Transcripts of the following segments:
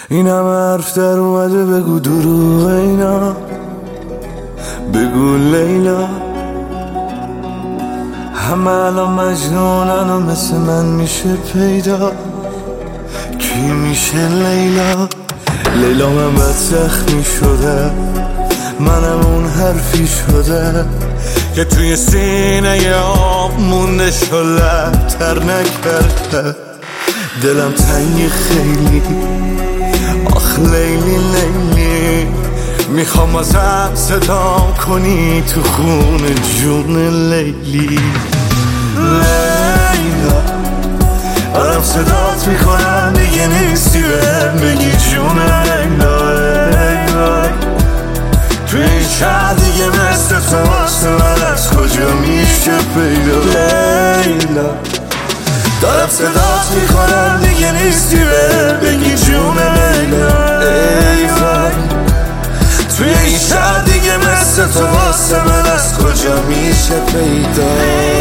این همه حرف در اومده بگو دروغ اینا، بگو لیلا. همه الان مجنونن و مثل من میشه پیدا، کی میشه لیلا؟ لیلا من بد زخمی شده، منم اون حرفی شده که توی سینه آب مونده شلبتر نکرده. دلم تنگی خیلی، آخ لیلی لیلی، میخوام ازم صدا کنی تو خون جون لیلی. لیلا دارم صدات میکنم دیگه نیستی، بهم بگی جون لیلا. لیلا توی این شهر دیگه مثل تو واسه من از کجا میشه پیدا؟ لیلا دارم صدات میکنم دیگه نیستی، بهم بگی جون لیلا. ای وای توی این شهر دیگه مثل تو واسه من از کجا میشه پیدا؟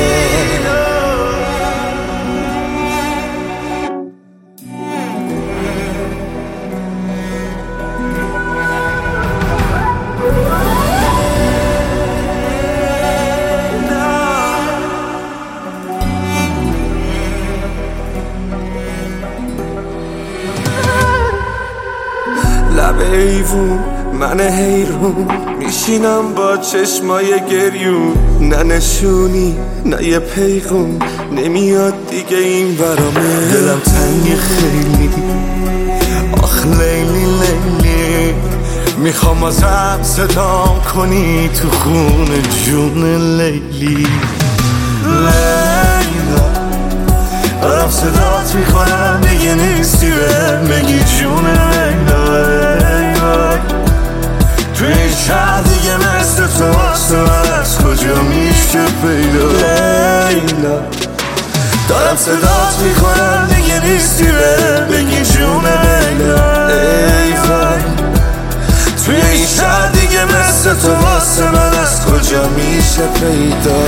لب ایوون من حیرون میشینم با چشمای گریون، نه نشونی نه یه پیغون نمیاد دیگه این برامه. دلم تنگی خیلی، آخ لیلی لیلی، میخوام ازم صدا کنی تو خون جون لیلی. لیلا دارم صدات میکنم دیگه نیستی، بهم بگی جون لیلا. توی این شهر دیگه مثل تو واسه من از کجا میشه پیدا؟ لیلا دارم صدات میکنم دیگه نیستی، بهم بگی جون لیلا. ای وای توی این شهر دیگه مثل تو واسه من از کجا میشه پیدا؟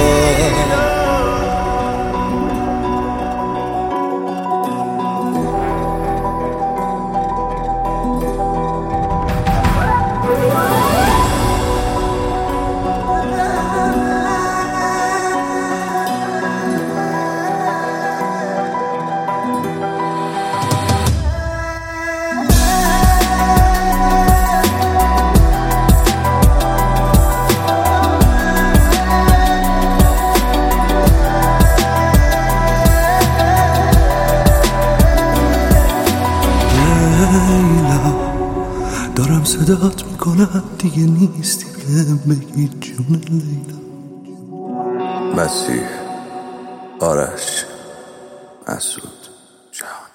دارم صدات میکنم دیگه نیستی، بهم بگی جون لیلا. مسیح، آرش، مسعود، جهان.